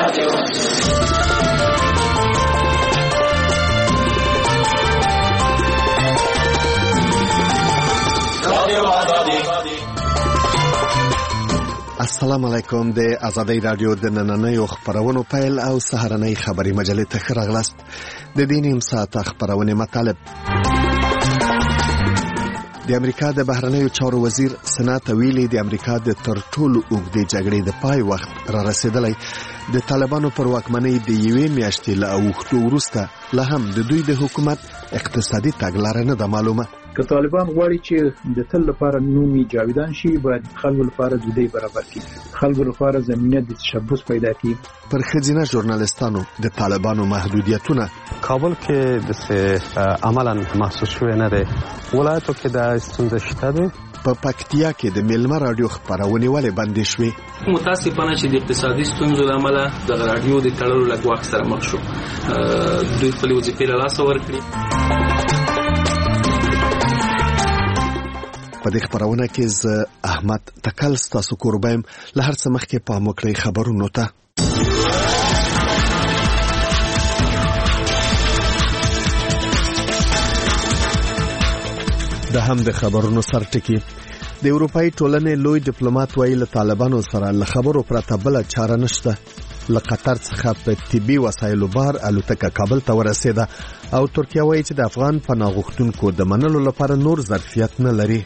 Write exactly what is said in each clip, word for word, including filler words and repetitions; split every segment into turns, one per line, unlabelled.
السلام علیکم. د آزادۍ رادیو د نننیو خبرونو پیل او سهارنۍ خبري مجلې ته ښه راغلاست. د دې نیم ساعت خبرونه مطالب: د امریکا د بهرنیو چارو وزیر سنات ویلي د امریکا د تر ټولو اوږدې جګړې د پای وخت را رسیدلی. د طالبانو پر واکمنۍ د یوې میاشتې له اوښتو وروسته لا هم د دوی د حکومت اقتصادي تګلاره نه ده معلومه.
که طالبان غواړي چې د تل لپاره نومي جاویدان شي، باید خلکو لپاره د دې برابر کړي، خلکو لپاره زمینه د تشبث پیدا کړي.
پر ښځینه ژورنالیستانو د طالبانو محدودیتونه
کابل کې د عملاً محسوس شوی نه دی، ولایتو کې د ستونزه شته ده.
په پکتیا کې د میلمه رادیو خبرونه ولې بندې شوې؟
متاسفانه چې د اقتصادي ستونزو له امله د رادیو د تړلو له وخت سره مخ شو، دوی خپل وظیفې له لاسه ورکړي.
په دې خبرونه کې ز احمد تکل ستاسو کوربایم له هر څه مخکې پام وکړئ خبرونو ته. د هم د خبرونو سرټکی: د اروپאי ټولنې لوی ډیپلوماټ وایي له طالبانو سره له خبرو پرته بل چاره نشته. له قطر څخه په طبي وسایلو بار الوتکه کابل ته ورسېده او ترکیه وایي چې د افغان پناه غوښتونکو د منلو لپاره نور ظرفیت نه لري.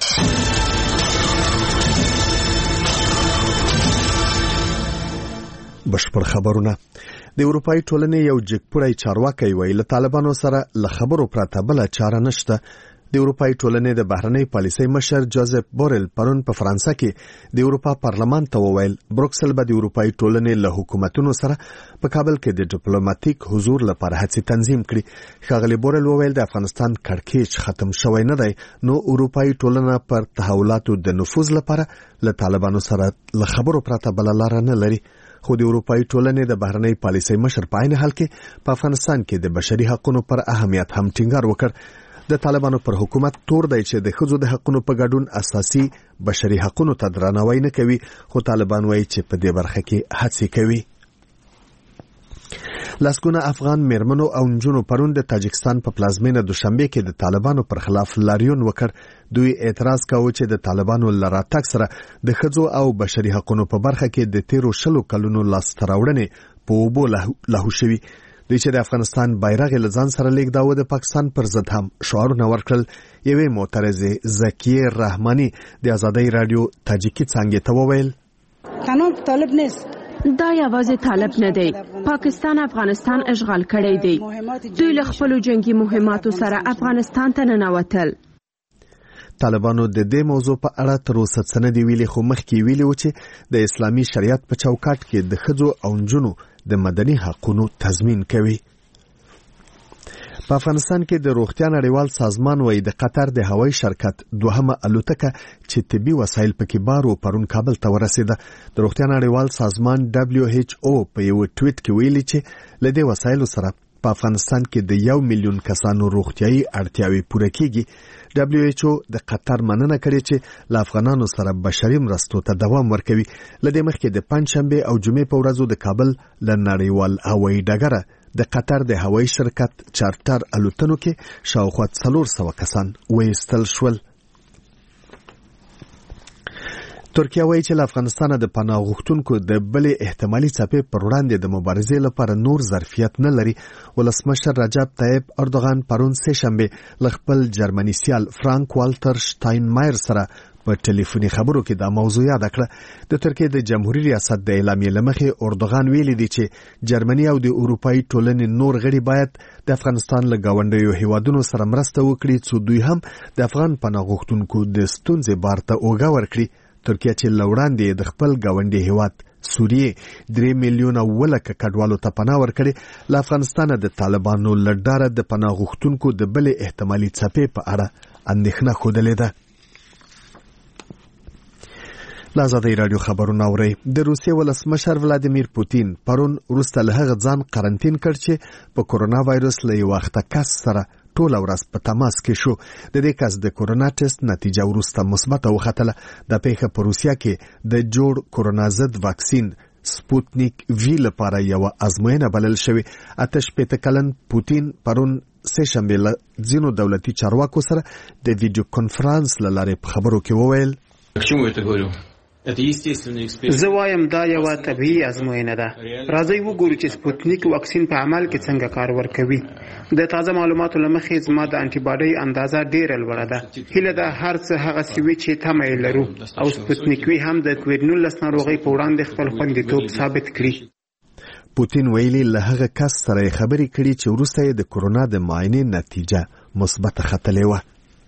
بشپړ خبرونه: د اروپאי ټولنې یو جګپوړی چارواکي وایي له طالبانو سره له خبرو پرته بل چاره نشته. د اروپאי ټولنې د بهرنۍ پالیسۍ مشر جوزف بورل پرون په فرانسه کې د اروپا پارلمان ته وویل بروکسل به د اروپאי ټولنې له حکومتونو سره په کابل کې د ډیپلوماټیک حضور لپاره هڅې تنظیم کړي. ښاغلي بورل وویل د افغانستان کړکېچ ختم شوی نه دی، نو اروپאי ټولنه پر تحولاتو د نفوذ لپاره له طالبانو سره له خبرو پرته بل لار نه لري. خو د اروپאי ټولنې د بهرنۍ پالیسۍ مشر په عین حال کې په افغانستان کې د بشري حقوقو پر اهمیت هم ټینګار وکړ. د طالبانو پر حکومت تور دی چې د ښځو د حقوقو په ګډون اساسي بشري حقوقو ته درناوی نه کوي، خو طالبان وایي چې په دې برخه کې هڅې کوي. لاسګونه افغان میرمنو او نجونو پرون د تاجکستان په پلازمینه دوشنبه کې د طالبانو پر خلاف لاریون وکړ. دوی اعتراض کاوه چې د طالبانو لراتګ سره د ښځو او بشري حقوقو په برخه کې د تیرو شلو کلونو لاسته راوړنې په اوبو لاهو شوي. دوی چې د افغانستان بیرغ له ځان سره لیږداوه د پاکستان پر ضد هم شعارونه ورکړل. یوې معترضه زکیه رحمانی د آزادۍ رادیو تاجیکی څانګې ته وویل
تنها طالب نیست،
دا یوازې طالب نه دی، پاکستان افغانستان اشغال کړی دی. دوی له خپلو جنگي مهماتو سره افغانستان ته ننوتل.
طالبانو د دې موضوع په اړه تر اوسه څه نه دی ویلي، خو مخکې ویلي و چې د اسلامي شریعت په چوکاټ کې د ښځو او نجونو د مدني حقوقو تضمین کوي. په افغانستان کې د روغتیا نړیوال سازمان وایي د قطر د هوایي شرکت دوهمه الوتکه چې طبي وسایل پکې بارو پرون کابل ته ورسېده. د روغتیا نړیوال سازمان دبلیو ایچ او په یو ټویټ کې ویلي چې له دې وسایلو سره په افغانستان کې د یو میلیون کسانو روغتیايي اړتیاوې پوره کیږي. دبلیو ایچ او د قطر مننه کړې چې له افغانانو سره بشري مرستو ته دوام ورکوي. له دې مخکې د پنځشنبه او جمعې په ورځو د کابل له نړیوال هوایي ډګره د قطر د هوایي شرکت چارټر الوتنو کې شاوخوا څلور سوه کسان وایستل شول. ترکیه وایي چې له افغانستانه د پناه غوښتونکو د بلې احتمالي څپې پر وړاندې د مبارزې لپاره نور ظرفیت نه لري. ولسمشر رجب طیب اردوغان پرون سه شنبه له خپل جرمني سیال فرانک والټر شتاینمایر سره په ټلیفوني خبرو کې دا موضوع یاد کړه. د ترکیه د جمهوریت ریاست د اعلامیې لمخې اردوغان ویلي دی چې جرمني او د اروپאי ټولنې نور غړي باید د افغانستان له گاونډیو هیوادونو سره مرسته وکړي چې دوی هم د افغان پناه غوښتونکو د ستونزې بار ته اوږه ورکړي. ترکیه چې لوړاندې د خپل گاونډي هیواد سوریه درې میلیونه ولکه کډوالو ته پناه ورکړي، له افغانستانه د طالبانو له ډاره د پناه غوښتونکو د بلې احتمالي څپې په اړه اندېښنه ښودلې ده. له آزادۍ راډیو خبرونه اورئ. د روسیې ولسمشر ولادیمیر پوتین پرون وروسته له هغه ځان قرنطین کړ چې په کورونا وایرس له یو وخته کس سره ټول ورځ په تماس کې شو. د دې کس د کورونا ټیسټ نتیجه وروسته مثبت وختله. د پیښه په روسیا کې د جوړ کورونا ضد واکسین سپوتنیک وی لپاره یو ازموینه بلل شوی. اته شپېته کلن پوتین پرون سه شنبه له ځینو دولتي چارواکو سره د ویډیو کنفرانس له لارې په خبرو کې وویل
زه وایم دا یو طبيعي ازموینه ده. راځئ وګورو چې سپوتنیک واکسین په عمل کې څنګه کار ورکوي. د تازه معلوماتو لمخې زما د انټي باډي اندازه ډیره لوړه ده. هیله ده هر څه هغه سوي چې تمه لرو او سپوتنیک وی هم د کووډ نولس ناروغي په وړاندې خپل خوندیتوب ثابت کړي.
پوتین ویلي له هغه کس سره خبرې کړي چې وروسته یې د کورونا د معاینې نتیجه مثبت ختلې و.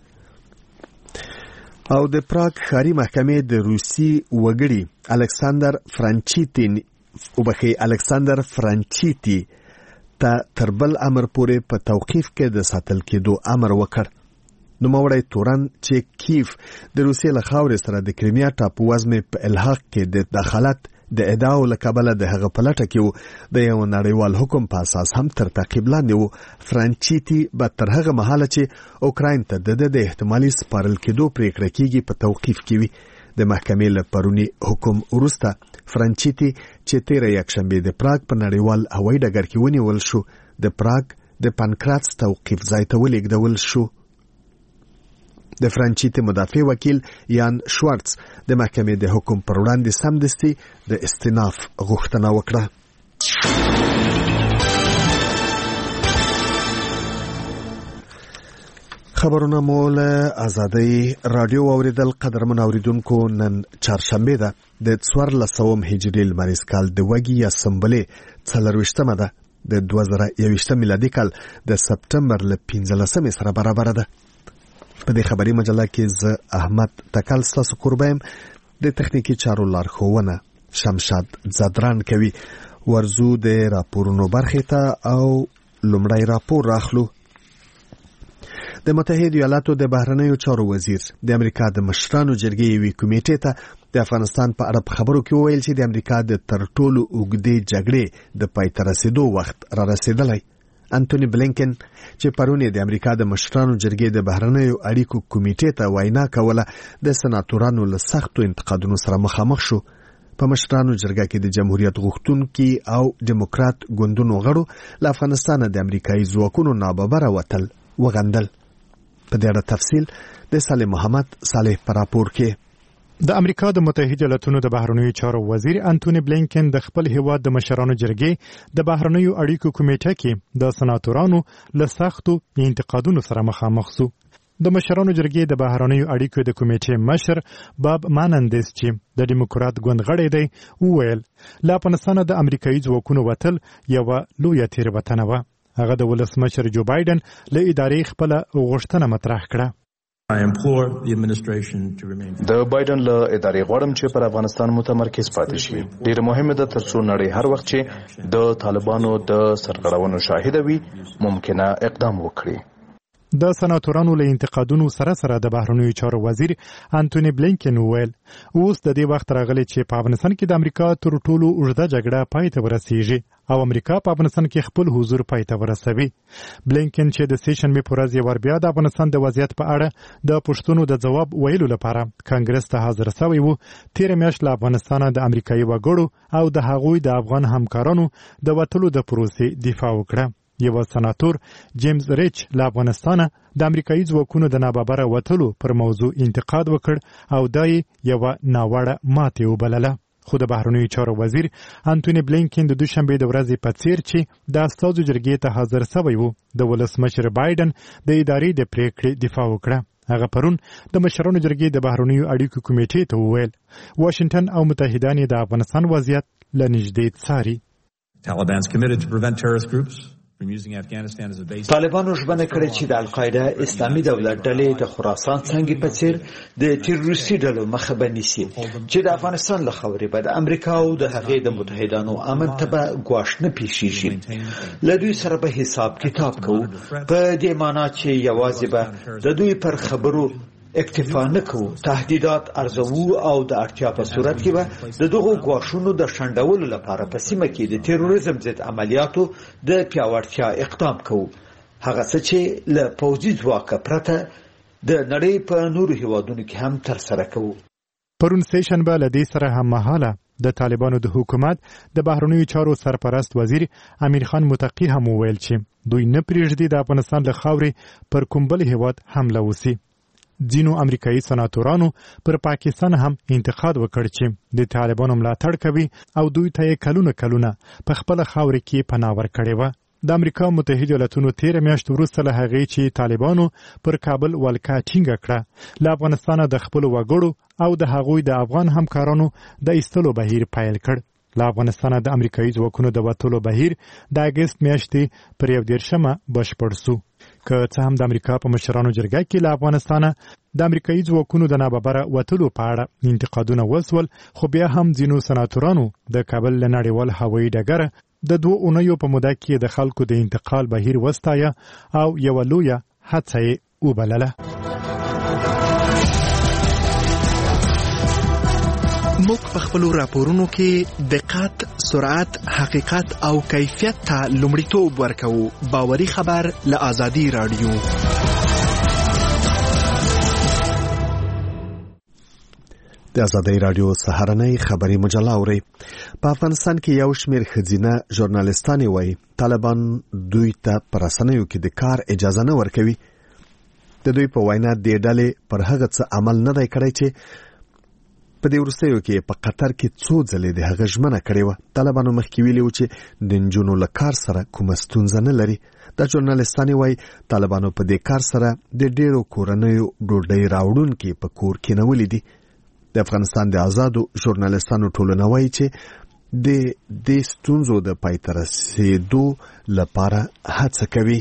او د پراګ ښاري محکمې د روسي وګړي الکساندر فرانچیتین او بخي الکساندر فرانچیتی ته تربل امر پورې په توقيف کې د ساتل کېدو امر وکړ. نو موړی تورن چې کیف د روسي له خاورې سره د کریمیا ټاپو وزمې په الحاق کې د دخالت د ادعاو لکبله د هغه پلټه کې د یو نړیوال حکم په اساس هم تر تعقیب لاندې و. فرانچیتی به تر هغه مهاله چې اوکراین ته د د احتمالي سپارل کېدو پریکړه کیږي په توقيف کې وي. د محکمې له پرونی حکم وروسته فرانچیتی چې تیر یکشنبه د پراګ په نړیوال هوایي ډګر کې ونیول شو د پراګ د پانکراتس توقيف ځای ته ولېږدول شو. د فرانچیتی مدافع وکیل یان شوارتز د محکمې د حکم پر وړاندې سمدستي د استئناف غوښتنه وکړه. خبرونه مول آزادۍ رادیو اوریدل. قدرمن اوریدونکو نن چهارشنبه ده د څوارلسم هجري لمریز کال د وګي یا سمبلې څلرويشتمه ده د دوه زره یوویشت میلادي کال د سپټمبر ل پنځلسمې سره برابر ده. په دې خبري مجله کې ز احمد تکل ستاسو قربایم د تخنیکی چارو لارښوونه شمشاد زدران کوي. ورزو د راپورونو برخه ته او لومړی راپور راخلو. د متحده ایالاتو د بهرنیو چارو وزیر د امریکا د مشرانو جرګې یوې کمیټې ته د افغانستان په اړه خبرو کې وویل چې د امریکا د تر ټولو اوږدې جګړې د پای ته رسیدو وخت را رسیدلی. انټونی بلینکن چې پرونه د امریکا د مشرانو جرګې د بهرنیو اړیکو کمیټې ته وینا کوله د سناتورانو له سختو انتقادونو سره مخامخ شو. په مشرانو جرګه کې د جمهوریت غوښتونکي او دیموکرات ګوندونو غړو له افغانستان د امریکایي ځواکونو ناببره وتل وغندل. په دې اړه تفصیل د صالح محمد صالح پر راپور کې.
د امریکا د متحده ایالاتونو د بهرنیو چارو وزیر انټونی بلینکن د خپل هیواد د مشرانو جرګې د بهرنیو اړیکو کمیټه کې د سناتورانو له سختو انتقادونو سره مخامخ شو. د مشرانو جرګې د بهرنیو اړیکو د کمیټې مشر باب مانندس چې د دیموکرات ګوند غړی دی وویل له افغانستان د امریکایي ځواکونو وتل یو لویه تېروتنه وه. هغه د ولسمشر جو بایدن له ادارې خپل غوښتنه مطرح کړه.
د بایدن له ادارې غواړم چې پر افغانستان متمرکز پاتې شي. ډېر مهمه ده ترڅو نړۍ هر وخت چې د طالبانو د سرغړونو شاهد وي ممکنه اقدام وکړي.
د سناتورانو له انتقادونو سره سره د بهرنیو چارو وزیر انټونی بلینکن وویل اوس د دې وخت راغلی چې په افغانستان کې د امریکا تر ټولو اوږده جګړه پای ته ورسیږي او امریکا په افغانستان کې خپل حضور پای ته ورسوي. بلینکن چې د سه شنبې په ورځ یې ور بیا د افغانستان د وضعیت په اړه د پوښتنو د ځواب ویلو لپاره کانګرس ته حاضر شوی و. تیر میاشت له افغانستان د امریکایي وګړو او د هغوی د افغان همکارانو د وټلو د پروسې دفاع وکړه. یو سناتور جیمز ریچ له افغانستان د امریکایي ځواکونو د ناببره وټلو پر موضوع انتقاد وکړ او دای یو ناوړه ماتې وبلله. خو د بهرنیو چارو وزیر انټونی بلینکن د دوشنبه د ورځې په څیر چې د استازو جرګې ته حاضر شوی و د ولسمشر بایدن د ادارې د پریکړې دفاع وکړه. هغه پرون د مشرانو جرګې د بهرنیو اړیکو کمیټې ته وویل واشنگټن او متحدان د افغانستان وضعیت له نږدې څاري.
طالبانو ژمنه کړې چې د القاعده اسلامي دولت ډلې د خراسان څنګه په څیر د تروریستي ډلو مخه بنيسي چې د افغانستان له خاورې به د امریکا او د هغې د متحدانو امن ته به ګواښ نه پیښیږي. له دوی سره به حساب کتاب کوو په دې معنا چې یوازې به د دوی پر خبرو اکتفا نه کوو. تهدیدات ارزوو او د اړتیا په صورت کې به د دغو ګواښونو د شنډولو لپاره په سیمه کې د تروریزم ضد عملیاتو د پیاوړتیا اقدام کوو. هغه څه چې له پوځي ځواکه پرته د نړۍ په نورو هیوادونو کې هم ترسره کوو.
پرون سه شنبه له دې سره هم مهاله د طالبانو د حکومت د بهرنیو چارو سرپرست وزیر امیر خان متقی هم وویل چې دوی نه پرېږدي د افغانستان له خاورې پر کوم بل هیواد حمله وسي. ځینو امریکایي سناتورانو پر پاکستان هم انتقاد وکړ چې د طالبانو ملاتړ کوي او دوی ته کلونه کلونه په خپل خاورې کې پناه ورکړې وه. د امریکا متحده ایالاتونو تیر میاشت وروسته له هغې چې طالبانو پر کابل ولکه ټینګه کړه، له افغانستانه د خپلو وګړو او د هغوی د افغان همکارانو د ایستلو بهیر پیل کړ. له افغانستانه د امریکایي ځواکونو د وتلو بهیر د اګست میاشتې پر یو دېرشمه بشپړ سو. که څه هم د امریکا په مشرانو جرګه کې له افغانستانه د امریکایي ځواکونو د ناببره وتلو په اړه انتقادونه وسول، خو بیا هم ځینو سناتورانو د کابل له نړیوال هوایي ډګره د دوه اونیو په موده کې د خلکو د انتقال بهیر وستایه او یوه لویه هڅه یې وبلله.
موږ په خپلو راپورونو کې دقت، سرعت، حقیقت او کیفیت ته لومړیتوب ورکوو. باوري خبر له آزادي راډیو.
د آزادۍ راډیو سهارنۍ خبري مجله اوري. په افغانستان کې یو شمېر ښځینه ژورنالستانې وایي طالبان دوی ته په رسنیو کې د کار اجازه نه ورکوي. د دوی په وینا دې ډلې پر هغه څه عمل نه دی کړی چې په دې وروستیو کې په قطر کې څو ځلې د هغه ژمنه کړې وه. طالبانو مخکې ویلي وو چې د نجونو له کار سره کومه ستونزه نه لري. دا ژورنالستانې وایي طالبانو په دې کار سره د ډېرو کورنیو ډوډۍ راوړونکي په کور کېنولي دي. د افغانستان د آزادو ژورنالستانو ټولنه وایي چې د دې ستونزو د پای ته رسېدو لپاره هڅه کوي.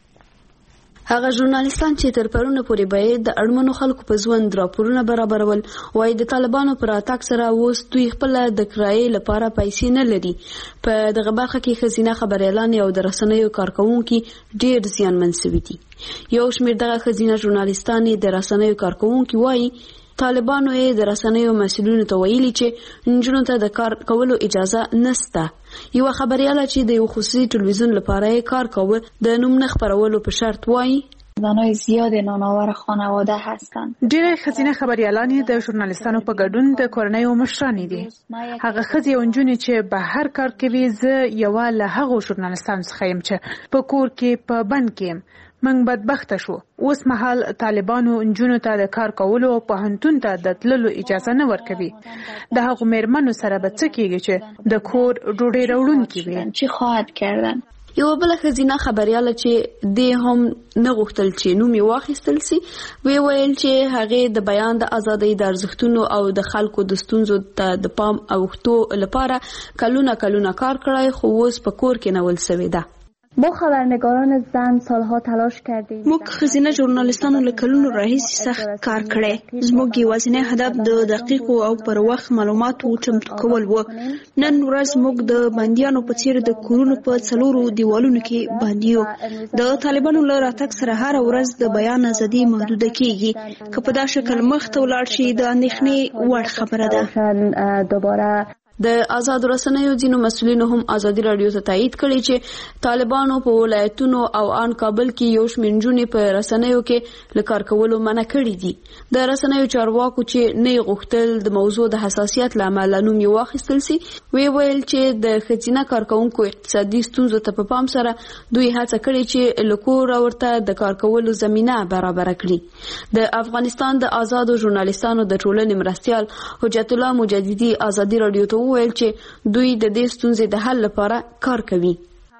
هغه ژورنالستان چې تر پرونه پورې به د اړمنو خلکو په ژوند راپورونه برابرول، وایي د طالبانو پر راتګ سره اوس دوی خپل د کرایې لپاره پیسې نه لري. په دغه برخه کې ښځینه خبریالان او د رسنیو کارکوونکي ډېر زیانمن سوي دي. یو شمېر دغه ښځینه ژورنالستانې د رسنیو کارکوونکي وایي طالبانو یې د رسنیو مسؤلینو ته ویلي چې نجونو ته د کار کولو اجازه نسته. یو خبریاله چې د یو خصوصي تلویزیون لپاره کار کوي د نوم نه خبرولو په شرط وایي
زنای زیاد نانآور خانواده هستند.
ډېر ښځینه خبریالان د ژورنالستانو په ګډون د کورنیو مشرانې دي. هغه ښځې او نجونې چې بهر کار کوي، زه یوه له هغو ژورنالستانو څخه یم چې په کور کې په بند کې یم. موږ بدبخته شو. اوس مهال طالبانو نجونو ته د کار کولو او پوهنتون ته د تللو اجازه نه ورکوي. د هغو مېرمنو سره به څه کېږي چې د کور ډوډۍ راوړونکي وي؟
چی خواهد کردن؟
یو بل ښځینه خبریاله چې د هم نه غوښتل چې نوم یې واخیستل سي، وی ویل چې هغې د بیان د ازادۍ د ارزښتونو او د خلکو د ستونزو ته د پام اوښتو لپاره کلونه کلونه کار کړی، خو اوس په کور کې نول سوې ده.
ما خبرنگاران زن سالها تلاش کردیم.
موږ ښځینه ژورنالستانو له کلونو راهیسې سخت کار کړی. زموږ یوازینی هدف د دقیقو او پر وخت معلوماتو چمتو کول و. نن ورځ موږ د بندیانو په څیر د کورونو په څلورو دیوالونو کې بندي یو. د طالبانو له راتګ سره هره ورځ د بیان ازادي محدوده کیږي. که په دا شکل مخ ته ولاړ شي د اندېښنې وړ خبره ده.
دوباره د آزادو رسنیو ځینو مسؤلینو هم آزادي راډیو ته تایید کړی چې طالبانو په ولایتونو او ان کابل کې یو شمېر نجونې په رسنیو کې له کار کولو منع کړي دي. د رسنیو چارواکو چې نه غوښتل د موضوع د حساسیت له امله نوم یې واخیستل سي، وی ویل چې د ښځینه کارکوونکو اقتصادي ستونزو ته په پام سره دوی هڅه کړې چې له کوره ورته د کار کولو زمینه برابره کړي. د افغانستان د آزادو ژورنالستانو د ټولنې مرستیال حجت الله مجددي آزادي راډیو ته وویل چې دوی د دې ستونزې د حل لپاره کار کوي.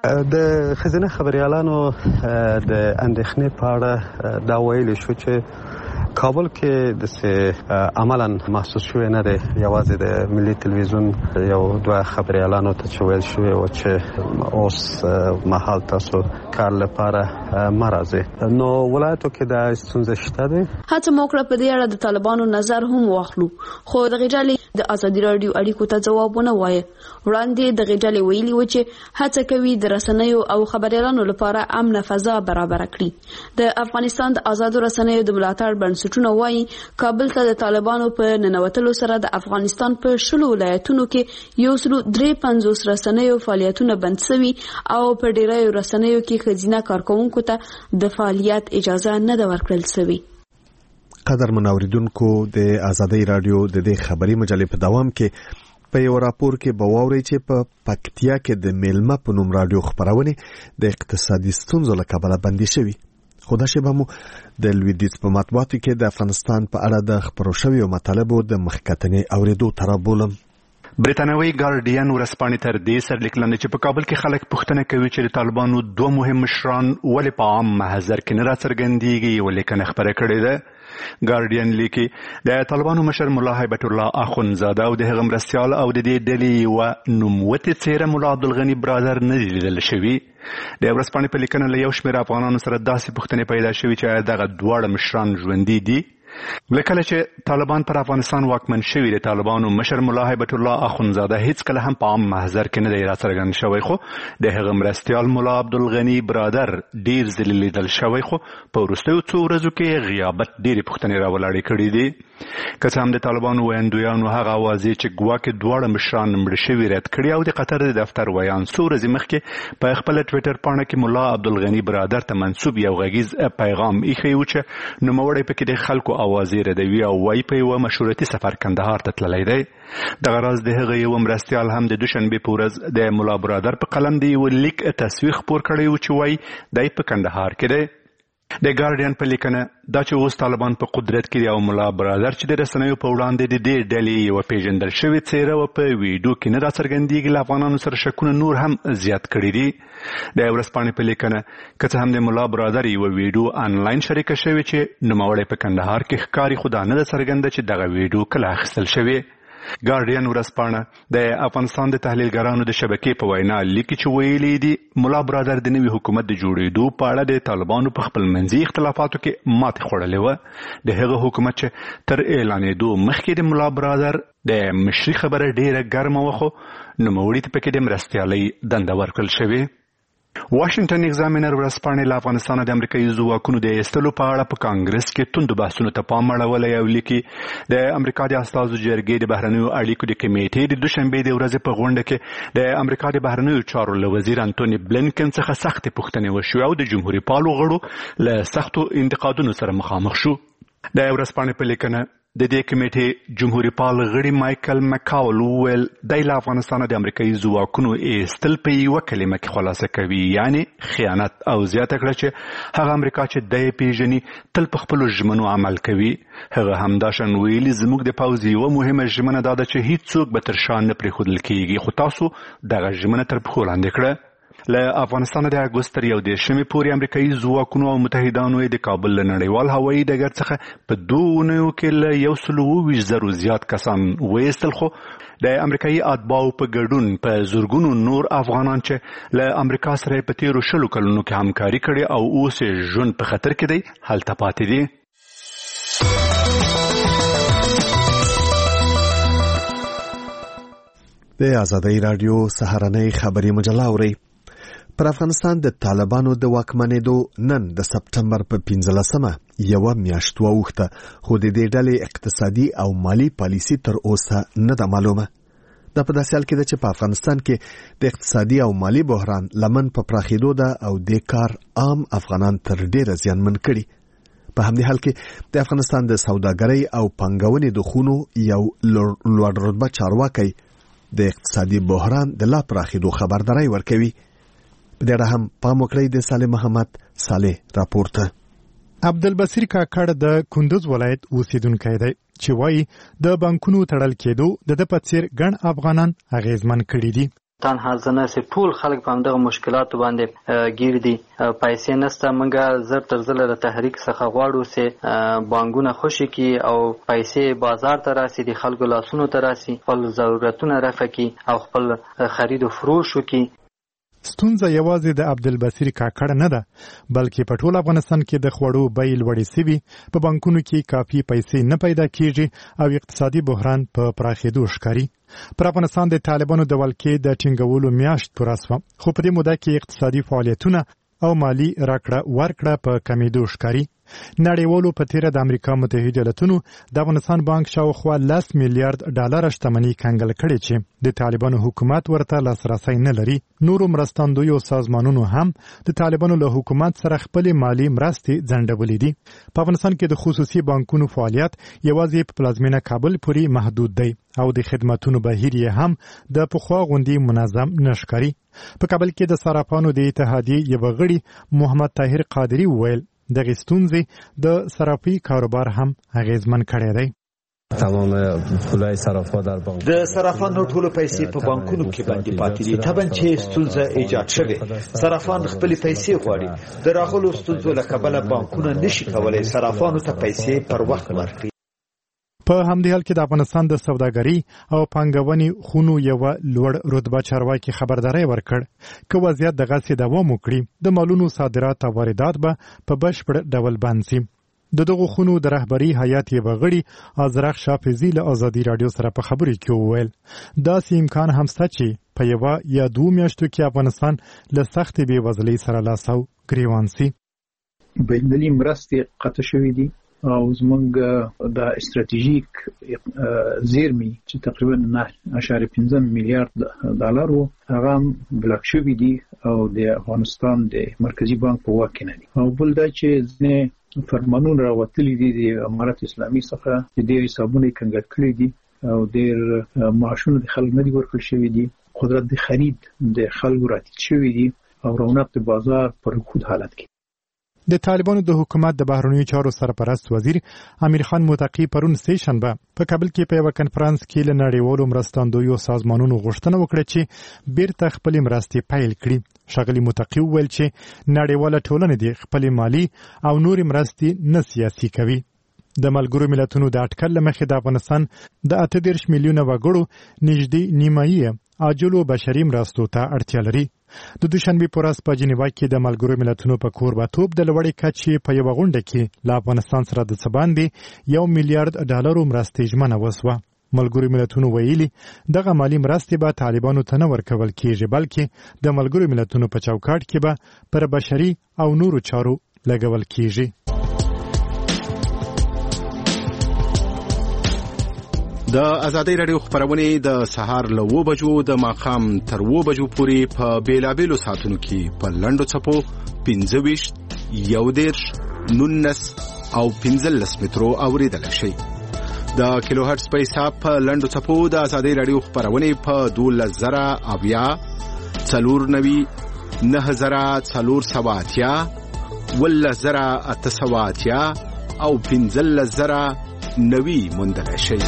د ښځینه خبریالانو د اندېښنې په اړه دا ویلی شو چې کابل کې د عملا محسوس شوی نه دی. یوازې د ملي تلویزیون یو دوه خبریالانو ته چې ویل شوی و چې اوس مهال تاسو کار لپاره مه راځئ. نو ولایتو کې دا ستونزه شته دی.
هڅه مو وکړه په دې اړه د طالبانو نظر هم واخلو، خو دغې ډلې د آزادي راډیو اړیکو ته ځواب ونه وایه. وړاندې دغې ډلې ویلي و چې هڅه کوي د رسنیو او خبریالانو لپاره امنه فضا برابره کړي. د افغانستان د آزادو رسنیو د ملاتړ بنسټونه وایي کابل ته د طالبانو په ننوتلو سره د افغانستان په شلو ولایتونو کې یو سلو درې پنځوس رسنیو فعالیتونه بند سوي او په ډیریو رسنیو کې ښځینه کارکوونکو ته د فعالیت اجازه نه ده ورکړل سوي.
قدر منوریدونکو د آزادۍ راډیو د دې خبري مجلې په دوام کې په یو راپور کې به واورئ چې په پکتیا کې د میلمه په نوم راډیو خپرونې د اقتصادي ستونزو له کبله بندي شوي. خو دا شیبه مو د لویدیځ په مطبوعاتو کې د افغانستان په اړه د خپرو شویو مطالبو د مخکتنې اورېدو ته رابولم.
برېټانوي ګارډین ورځپاڼې تر دې سر لیک لاندې چې په کابل کې خلک پوښتنه کوي چې د طالبانو دوه مهم مشران ولې په عام محضر کې نه راڅرګندېږي، یوه لیکنه خپره کړې ده. ګارډین لیکي د طالبانو مشر ملا هیبت الله اخونزاده او د هغه مرستیال او د دې ډلې یوه نوموتې څیره ملا عبدالغني برادر نه دي لیدل شوي. د ورځپاڼې په لیکنه له یو شمېر افغانانو سره داسې پوښتنې پیدا شوي چې آیا دغه دواړه مشران ژوندي دي؟ له کله چې طالبان پر افغانستان واکمن شوي د طالبانو مشر ملا هیبت الله اخونزاده هیڅکله هم په عام محضر کې نه دی راڅرګند شوی، خو د هغه مرستیال ملا عبدالغني برادر ډیر ځلې لیدل شوی، خو په وروستیو څو ورځو کې غیابت ډېرې پوښتنې راولاړې کړي دي. که څه هم د طالبانو ویاندویانو هغه اوازې چې ګواکې دواړه مشران مړه شوي رد کړي او د قطر د دفتر ویان څو ورځې مخکې په خپله ټویټر پاڼه کې ملا عبدالغني برادر ته منسوب یو غږیز پیغام ایښی و چې نوموړی پکې د خلکو اوازې ردوي او وایي په یوه مشورتي سفر کندهار ته تللی دی. دغه راز د هغه یوه مرستیال هم د دوشنبې په ورځ د ملا برادر په قلم د یوه لیک تصویر خپور کړی و چې وایي دی په کندهار کې دی. د ګارډین په لیکنه دا چې اوس طالبان په قدرت کې دی او ملا برادر چې د رسنیو په وړاندې د دې ډلې یوه پیژندل شوې څیره و په ویډیو کې نه راڅرګندېږي، له افغانانو سره شکونه نور هم زیات کړي دي. د ورځپاڼې په لیکنه که څه هم د ملا برادر یوه ویډیو آنلاین شریکه شوې چې نوموړی په کندهار کې ښکاري، خو دا نه ده څرګنده چې دغه ویډیو کله اخیستل شوې. ګارډین ورځپاڼه د افغانستان د تحلیلګرانو د شبکې په وینا لیکي چې ویلي دي ملا برادر د نوي حکومت د جوړېدو په اړه د طالبانو په خپل منځي اختلافاتو کې ماتې خوړلې وه. د هغه حکومت چې تر اعلانېدو مخکې د ملا برادر د مشري خبره ډېره ګرمه وه، خو نوموړي ته پکې د مرستیالۍ دنده ورکړل شوې. واشنګټن ایگزامینر ورځپاڼې له افغانستانه د امریکایي ځواکونو د ایستلو په اړه په کانګرس کې توندو بحثونو ته پام اړولی او لیکي د امریکا د استازو جرګې د بهرنیو اړیکو د کمیټې د دوشنبې د ورځې په غونډه کې د امریکا د بهرنیو چارو له وزیر انټوني بلینکن څخه سختې پوښتنې وشوې او د جمهوري پالو غړو له سختو انتقادونو سره مخامخ شو. د ورځپاڼې په لیکنه د دې کمیټې جمهوري پال غړي مایکل مکاول وویل دی له افغانستانه د امریکایي ځواکونو ایستل په یوه کلمه کې خلاصه کوي، یعنی خیانت، او زیاته کړه چې هغه امریکا چې دی پیژني تل په خپلو ژمنو عمل کوي. هغه همداشان ویلي زموږ د پوځ یوه مهمه ژمنه دا ده چې هیڅوک به تر شا نه پرېښودل کیږي، خو تاسو دغه ژمنه تر پښو لاندې کړه. له افغانستانه د اګوست تر یو دېرشمې پورې امریکایي ځواکونو او متحدانو یې د کابل له نړیوال هوایي ډګر څخه په دوو اونیو کې له یو سل اووه ویشت زرو زیات کسان وایستل، خو د امریکایي اتباعو په ګډون په زرګونو نور افغانان چې له امریکا سره په تیرو شلو کلونو کې همکاري کړې او اوس یې ژوند په خطر کې دی هلته پاتې دي.
د ازادۍ راډیو سهارنۍ خبري مجله اورئ. پر افغانستان د طالبانو د واکمنېدو نن د سپټمبر په پنځلسمه یوه میاشت واوښته، خو د دې ډلې اقتصادي او مالي پالیسي تر اوسه نه ده معلومه. دا په داسې حال کې ده چې په افغانستان کې د اقتصادي او مالي بحران لمن په پراخېدو ده او دې کار عام افغانان تر ډېره زیانمن کړي. په همدې حال کې د افغانستان د سوداګرۍ او پانګونې د خونو یو لوړ رتبه چارواکی د اقتصادي بحران د لا پراخېدو خبرداری ورکوي. په دې اړه هم پام وکړئ د صالح محمد صالح راپور ته.
عبدالبصیر کاکړ د کندوز ولایت اوسیدونکی دی چې وایي د بانکونو تړل کېدو د ده په څیر ګڼ افغانان اغېزمن کړي دي.
تنها زنه سي ټول خلک په همدغه مشکلاتو باندې ګیر دي، پیسې نسته. موږ زر تر زله د تحریک څخه غواړو چې بانکونه خوشي کی او پیسې بازار ته راسي، د خلکو لاسونو ته راسي، خپل ضرورتونه رفع کی او خپل خرید او فروش وکړي.
ستونزه یوازې د عبدالبصیر کاکړ نه ده، بلکې په ټول افغانستان کې د خوړو بیې لوړې سوي، په بانکونو کې کافي پیسې نه پیدا کیږي او اقتصادي بحران په پراخېدو ښکاري. پر افغانستان د طالبانو د ولکې د ټینګولو میاشت پوره شوه، خو په دې موده کې اقتصادي فعالیتونه او مالی راکړه ورکړه په کمیدو ښکاري. نړیوالو په تیره د امریکا متحده ایالاتونو د افغانستان بانک شاوخوا لس میلیارډ ډالر شتمنۍ کنګل کړې چې د طالبانو حکومت ورته لاسرسی نه لري. نورو مرستندویو سازمانونو هم د طالبانو له حکومت سره خپل مالی مرستې ځنډولې دي. په افغانستان کې د خصوصي بانکونو فعالیت یوازې په پلازمینه کابل پورې محدود دی او د خدماتونو بهیر یې هم د پخوا غوندې منظم نه ښکاري. په کابل کې د صرافانو د اتحادیې یو غړي محمد طاهر قادری وویل دغه ستونزې د صرافي کاروبار هم اغیزمن کړی دی.
تمام پولای صرافا در بانک
د صرافانو ټولو پیسې په بانکونو کې باندې پاتې دي. طبعا چې ستونزه ایجاد شوه صرافان خپل پیسې غواړي. د راغلو ستونزو له کبله بانکونه نشي کولای صرافانو ته پیسې پر وخت ورکړي.
په همدې حال کې د افغانستان د سوداګرۍ او پانګونې خونو یو لوړ رتبه چارواکي خبرداري ورکړ که وضعیت دغسې دوام وکړي د مالونو صادرات او واردات به په بشپړ ډول بند شي. د دغو خونو د رهبري هیئت یو غړي ازرق شافعي له ازادي رادیو سره په خبرو کې وویل داسې امکان هم شته چې په یو یا دوه میاشتو کې افغانستان له سختې بېوزلۍ سره لاس او ګریوان شي.
بین‌المللي مرستې قطع شوې دي او زمونږ د استراتیژیک زیرمې چې تقریبا نه اشاریه پنځه میلیارډ ډالر وو هغه هم بلاک شوي دي او د افغانستان د مرکزی بانک په واک کې نه دي. او بل دا چې ځینې فرمانونه راوتلي دي د امارت اسلامي څخه چې ډېر حسابونه یې کنګل کړي دي او ډېر معاشونه د خلکو نه دي ورکړل شوي دي. قدرت د خرید د خلکو راټیټ شوي دي او رونق د بازار په رکود حالت کې.
د طالبانو د حکومت د بهرنیو چارو سرپرست وزیر امیر خان متقی پرون سه شنبه په کابل کې په یو کنفرانس کې له نړیوالو مرستندویو سازمانونو غوښتنه وکړه چې بیرته خپل مرستې پیل کړي. ښاغلي متقی وویل چې نړیواله ټولنه د خپل مالی او نور مرستې نه سیاسي کوي. د ملګرو ملتونو د اټکل مخې د افغانستان د اته دېرش میلیونه وګړو نږدې نیمایي عاجلو بشري مرستو ته اړتیا لري. د دوشنبې په ورځ په جنیوا کې د ملګرو ملتونو په کوربه‌توب د لوړې کچې په یوه غونډه کې له افغانستان سره د څه باندې یو میلیارډ ډالرو مرستې ژمنه وسوه. ملګرو ملتونو ویلي دغه مالی مرستې به طالبانو ته نه ورکول کېږي بلکې د ملګرو ملتونو په چوکاټ کې به پر بشري او نورو چارو لګول کېږي.
د ازادۍ رادیو خبرونه د سهار له اوه بجو د ماښام تر اوه بجو پورې په بیلابیلو ساعتونو کې په لنډو څپو پنځه ویشت یو دېرش نولس او پنځلس مترو اورېدلی شئ. د کیلو هرټز په حساب په لنډو څپو د ازادۍ رادیو خبرونه په دولس زره اویا څلور نوي نهه زره څلور سوه اتیا اوولس زره اته سوه اتیا او پنځلس زره نوي موندلی شئ.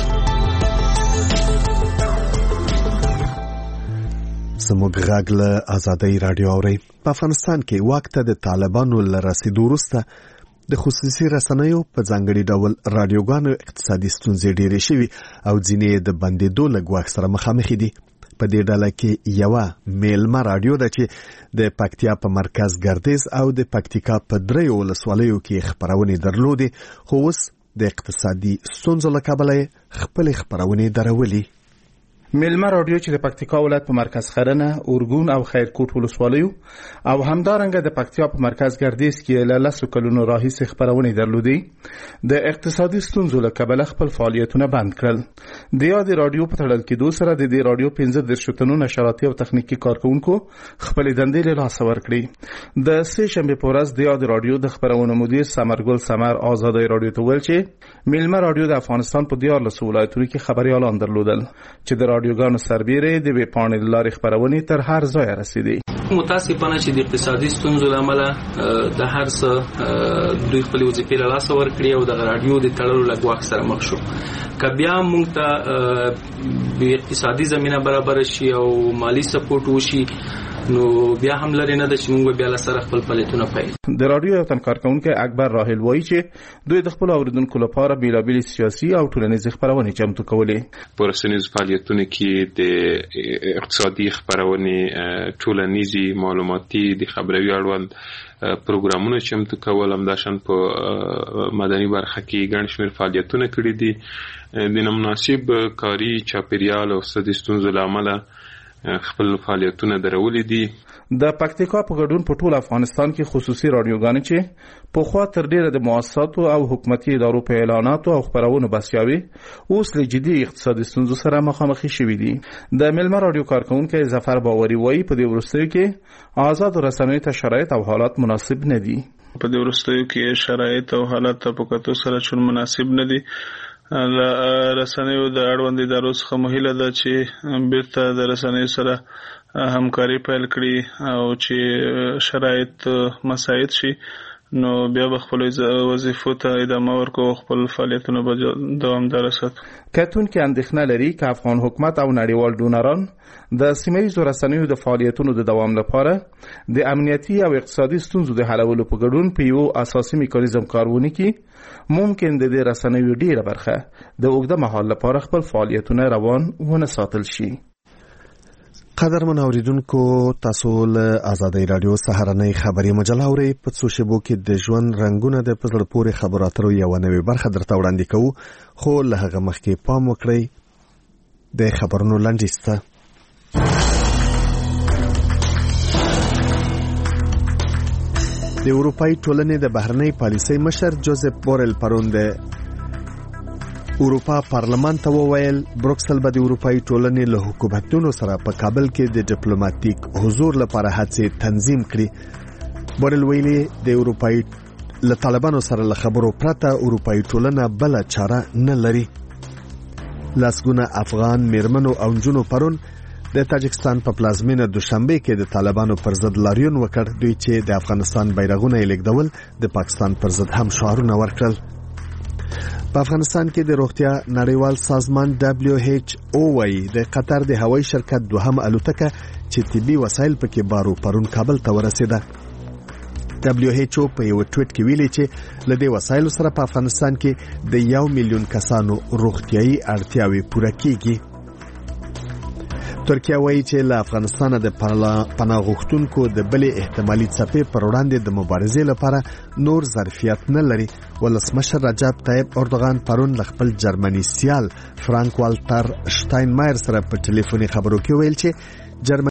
زموږ غږ له ازادۍ رادیو اورئ. په افغانستان کې واک ته د طالبانو له رسیدو وروسته د خصوصي رسنیو په ځانګړي ډول رادیوګانو اقتصادي ستونزې ډېرې شوي او ځینې د بندېدو له ګواښ سره مخامخ دي. په دې ډله کې یوه میلمه رادیو ده چې د پکتیا په مرکز ګردیز او د پکتیکا په دریو ولسوالیو کې خپرونې درلودې خو اوس د اقتصادي ستونزو له کبله خپل خبرونه درولي.
میلمه رادیو چې د پکتیکا ولایت په مرکز خرنه، اورګون او خیرکوټ ولسوالیو او همدارنګه د پکتیا په مرکز ګردیز کې له لسو کلونو راهیسې خبرونه درلودې د اقتصادي ستونزو له کبله خپل فعالیتونه بند کړل. د یاد رادیو په تړل کېدو سره د دې رادیو پنځه دېرش تنو نشراتي او تخنیکي کارکونکو خپل دندې له لاسه ورکړې. د سه شنبې په ورځ د یاد رادیو د خبرونو مدیر سمرګل سمر ازادۍ رادیو ته ویل چې میلمه رادیو د افغانستان په دیارلسو ولایتونو کې خبريالان درلودل چې د رادیوګانو سربېره د وی پاڼې لارې خبرونې تر هر ځای رسیدې.
متاسفانه چې د اقتصادي ستونزو له امله د هر څه دوی خپل وظیفې له لاسه ورکړي او د رادیو د تړلو له ګواښ سره مخ شو. که بیا موږ ته د اقتصادي زمینه برابر شي او مالی سپورټ وشي نو بیا هم لري نه د چې موږ بیا له سره خپل فعالیتونه پیل.
د رادیو یو تن کارکونکي اکبر راهل وایي چې دوی د خپل اوریدونکو لپاره بیلابیل سیاسي او ټولنیزې خبرونه چمتو کولې.
په رسنیزو فعالیتونو کې د اقتصادي خبرونه، ټولنیزي، معلوماتي، د خبري اړوند پروګرامونه چمتو کول، همداشان په مدني برخه کې ګڼ شمېر فعالیتونه کړي دي. د نامناسب کاري چاپیریال او اقتصادي ستونزو له امله خپل فعالیتونه درولې دي.
د پکتیکا په ګډون په ټول افغانستان کې خصوصي رادیوګانې چې په خوا تر ډیره د مؤسساتو او حکومتي ادارو په اعلاناتو او خبرونو بسیاوي اوس له جدي اقتصادي ستونزو سره مخامخ شوي دي. د ملمه رادیو کارکونکي ظفر باوري وایي په دې وروستیو کې آزاد رسنیو ته شرایط او حالات مناسب نه دي.
په دې وروستیو کې شرایط او حالات په کتو سره چون مناسب نه دي. رسنیو د اړوند ادارو څخه مهیله ده چې بیرته د رسنیو سره همکاري پیل کړي او چې شرایط مساعد شي نو بیا به خپل وظیفو ته ادامه ورکوي، خپل فعالیتونه به دوامدار ساتي.
کتونکي اندېښنه لري چې افغان حکومت او نړیوال ډونران د سیمه‌ییزو رسنیو د فعالیتونو د دوام لپاره د امنیتي او اقتصادي ستونزو د حلولو په ګډون په یو اساسي میکانیزم کار ونه کړي، ممکن د دې رسنیو ډیره برخه د اوږده مهال لپاره خپل فعالیتونه روان ونه ساتل شي.
قدرمن اوریدونکو، تاسو له آزادۍ رادیو سهارنۍ خبري مجله اورئ. په څو شیبو کې د ژوند رنګونه د په زړه پورې خبرو اترو یوه نوې برخه درته وړاندې کوو، خو له هغه مخکې پام وکړئ د خبرونو لنډیز ته. د اروپایي ټولنې د بهرنۍ پالیسۍ مشر جوزف بورل پرون د اروپا پارلمان ته وویل بروکسل به د اروپایي ټولنې له حکومتونو سره په کابل کې د ډیپلوماټیک حضور لپاره هڅې تنظیم کړي. بورل ویلي د اروپایي له طالبانو سره له خبرو پرته اروپایي ټولنه بل چاره نه لري. لاسګونه افغان میرمنو او نجونو پرون د تاجکستان په پلازمینه دوشنبه کې د طالبانو پر ضد لاریون وکړ، دوی چې د افغانستان بیرغونه یې لیږدول د پاکستان پر ضد هم شعارونه ورکړل. په افغانستان کې د روغتیا نړیوال سازمان دبلیو ایچ او وايي د قطر د هوایي شرکت دوهم الوتکه چې طبي وسایل پکې بارو پرون کابل ته ورسېده. دبلیو ایچ او په یو ټویټ کې ویلي چې له دې وسایلو سره په افغانستان کې د یو میلیون کسانو روغتیايي اړتیاوې پوره کیږي. ترکیه وایي چې له افغانستان د پناه غوښتونکو د بلې احتمالي څپې پر وړاندې د مبارزې لپاره نور ظرفیت نه لري. ولسمشر رجب طیب اردوغان پرون له خپل جرمني سیال فرانک والټر شتاینمایر سره په ټلیفوني خبرو کې ویل چې جرمني